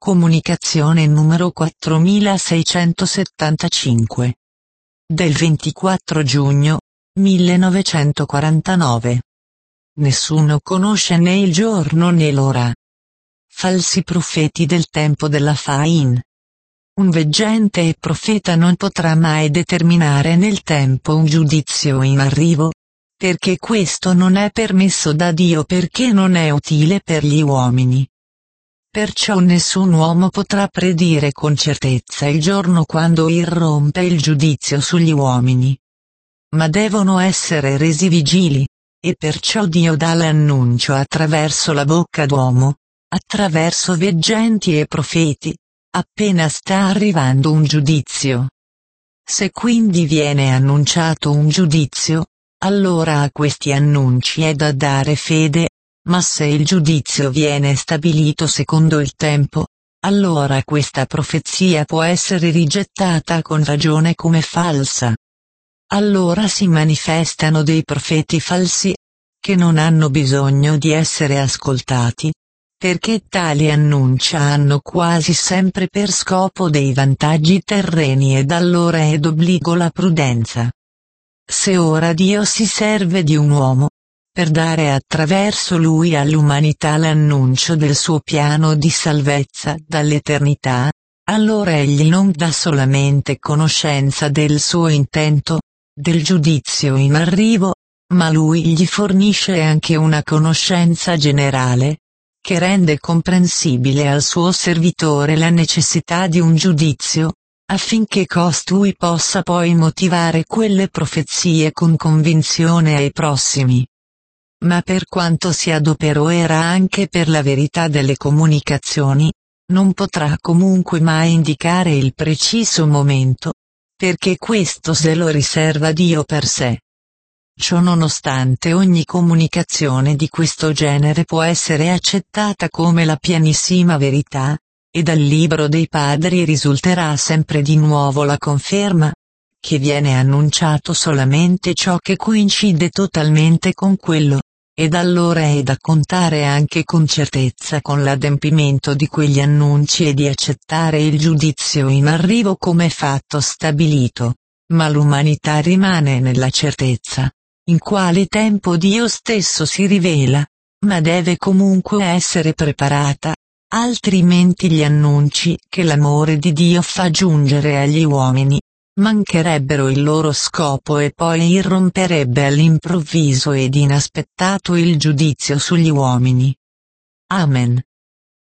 Comunicazione numero 4675. Del 24 giugno 1949. Nessuno conosce né il giorno né l'ora. Falsi profeti del tempo della Fain. Un veggente e profeta non potrà mai determinare nel tempo un giudizio in arrivo, perché questo non è permesso da Dio, perché non è utile per gli uomini. Perciò nessun uomo potrà predire con certezza il giorno quando irrompe il giudizio sugli uomini. Ma devono essere resi vigili, e perciò Dio dà l'annuncio attraverso la bocca d'uomo, attraverso veggenti e profeti, appena sta arrivando un giudizio. Se quindi viene annunciato un giudizio, allora a questi annunci è da dare fede. Ma se il giudizio viene stabilito secondo il tempo, allora questa profezia può essere rigettata con ragione come falsa. Allora si manifestano dei profeti falsi, che non hanno bisogno di essere ascoltati, perché tali annunci hanno quasi sempre per scopo dei vantaggi terreni, ed allora è d'obbligo la prudenza. Se ora Dio si serve di un uomo, per dare attraverso lui all'umanità l'annuncio del suo piano di salvezza dall'eternità, allora egli non dà solamente conoscenza del suo intento, del giudizio in arrivo, ma lui gli fornisce anche una conoscenza generale, che rende comprensibile al suo servitore la necessità di un giudizio, affinché costui possa poi motivare quelle profezie con convinzione ai prossimi. Ma per quanto si adopererà anche per la verità delle comunicazioni, non potrà comunque mai indicare il preciso momento, perché questo se lo riserva Dio per sé. Ciò nonostante, ogni comunicazione di questo genere può essere accettata come la pienissima verità, e dal libro dei padri risulterà sempre di nuovo la conferma, che viene annunciato solamente ciò che coincide totalmente con quello, ed allora è da contare anche con certezza con l'adempimento di quegli annunci e di accettare il giudizio in arrivo come fatto stabilito, ma l'umanità rimane nella certezza, in quale tempo Dio stesso si rivela, ma deve comunque essere preparata, altrimenti gli annunci che l'amore di Dio fa giungere agli uomini mancherebbero il loro scopo, e poi irromperebbe all'improvviso ed inaspettato il giudizio sugli uomini. Amen.